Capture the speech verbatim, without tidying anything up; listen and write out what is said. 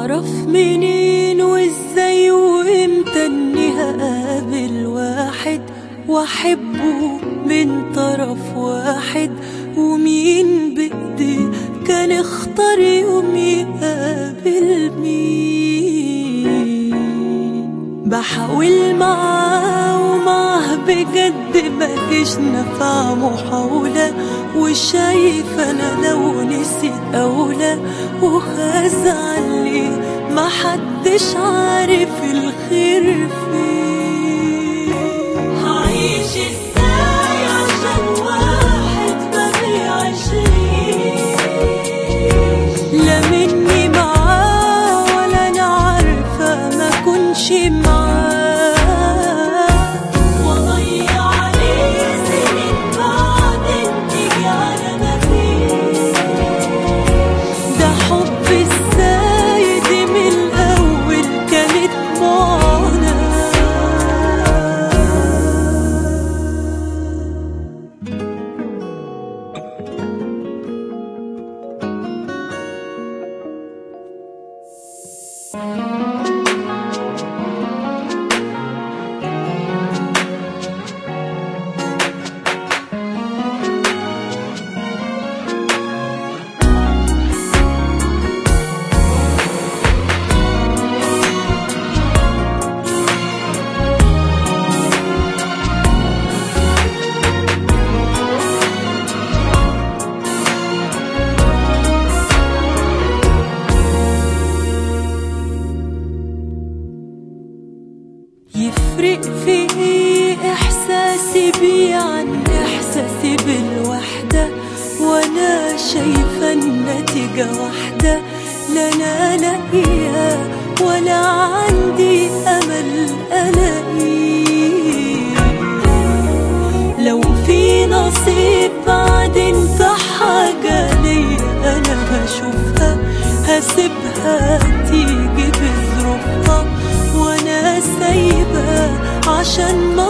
اعرف منين وازاي وامتى اني هقابل واحد واحبه من طرف واحد، ومين بايدي كان اختار يوم يقابل مين. بحاول معاه ومعاه بجد مفيش نفع محاولة، وشايف انا لو نسيت اولى وهزعل ليه محدش عارف الخير فين. هعيش ازاي عشان واحد ما بيعيشليش، لا مني معاه ولا انا عارفة ما كنش معاه، واضيع عليه سنين بعدين تيجي على مفيش. ده حب ازاي دي من الاول كانت معاناة. يفرق في ايه احساسي بيه عن احساسي بالوحدة، وانا شايفة النتيجة واحدة، لا انا لاقيها ولا عندي امل الاقيه. لو في نصيب بعدين في حاجة ليا انا هشوفها، هسيبها تيجي بظروفها، وانا سايبة عشان ما